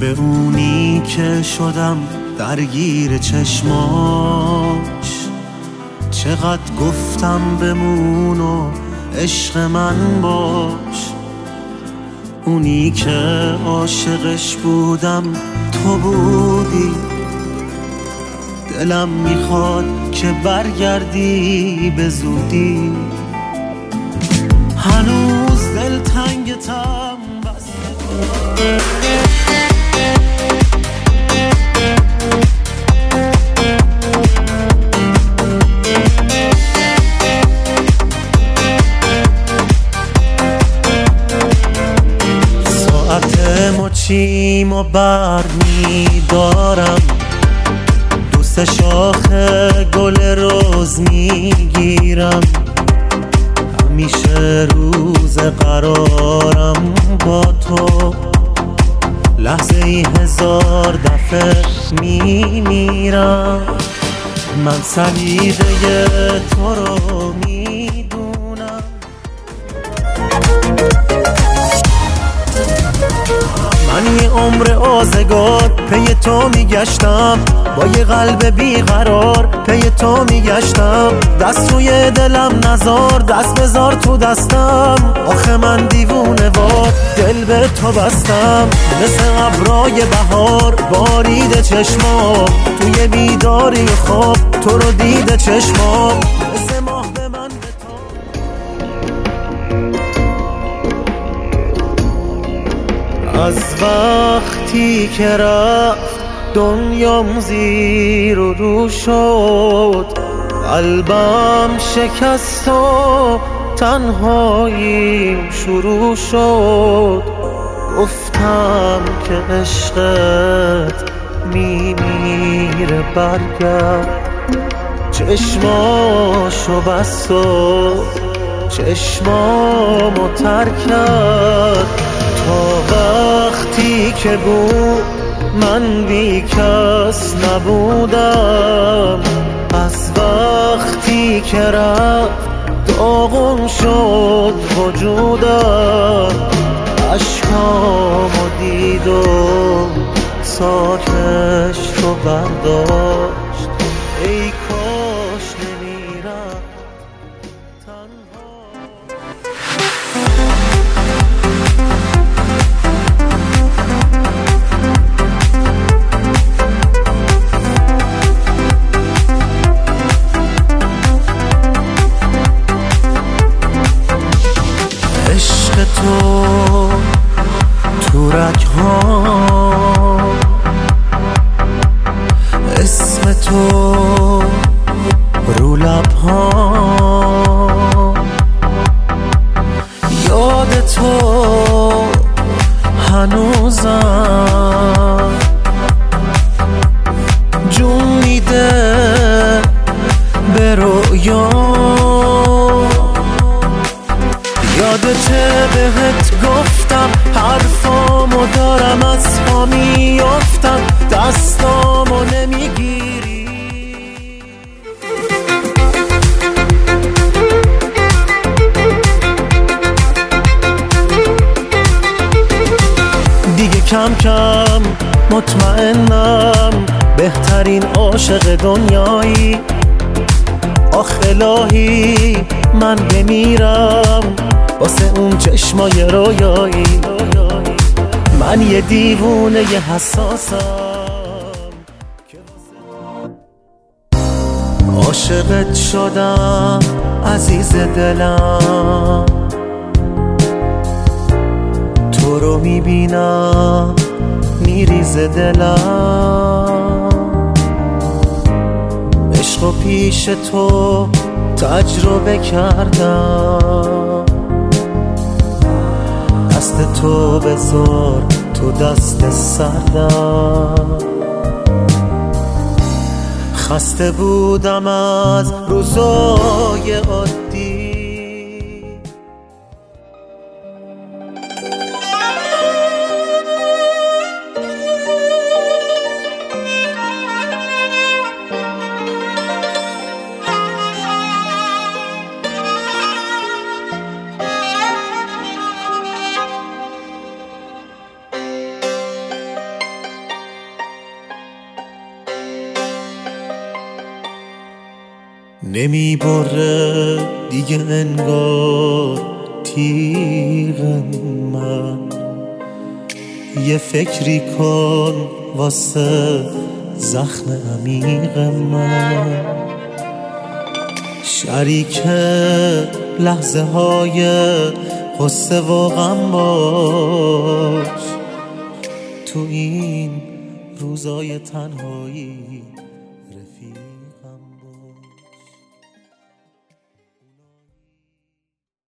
به اونی که شدم درگیر چشماش، چقدر گفتم بمون و عشق من باش. اونی که عاشقش بودم تو بودی، دلم میخواد که برگردی به زودی. هنوز دلتنگتم ساعت مچیم و برمیدارم، دوست شاخ گل روز میگیرم. همیشه روز قرارم با تو، لحظه ای 1000 دفعه میمیرم. من سلیقه تو رو میدونم، من یه عمر آزگار پی تو میگشتم، با یه قلب بیقرار پی تو میگشتم. دست روی دلم نزار، دست بذار تو دستم. آخه من دیوونه وار دل به تو بستم، مثل ابرای بهار بارید چشمام. توی بیداری خواب تو رو دیده چشمام، مثل ماه به من از وقتی که رفت دنیام زیر و رو شد. قلبم شکست و تنهاییم شروع شد. گفتم که عشقت میمیره برگرد. چشماشو بست و چشمامو تر کرد. تا وقتی که بود من بی کس نبودم، از وقتی که رفت داغون شد وجودم. اشکامو دید و ساکش رو برداشت. ای کاش نمیرم تنها. تو رگ‌ها اسم تو رو لب‌ها، یاد تو هنوزم جون میده به رویا. یادته بهت گفتم حرفامو دارم از پا میافتم، دستامو نمیگیری. دیگه کم کم مطمئنم بهترین عاشق دنیایی. آخ الهی من بمیرم واسه اون چشمای رویایی. من یه دیوونه یه حساسم که عاشقت شدم عزیز دلم. تو رو میبینم میریزه دلم. عشق و پیش تو تجربه کردم. دست تو بذار تو دست سردم. خسته بودم از روزای عادی. نمی بره دیگه انگار تیغ من. یه فکری کن واسه زخم عمیق من، شریک لحظه های غصه و غم باش تو این روزای تنهایی.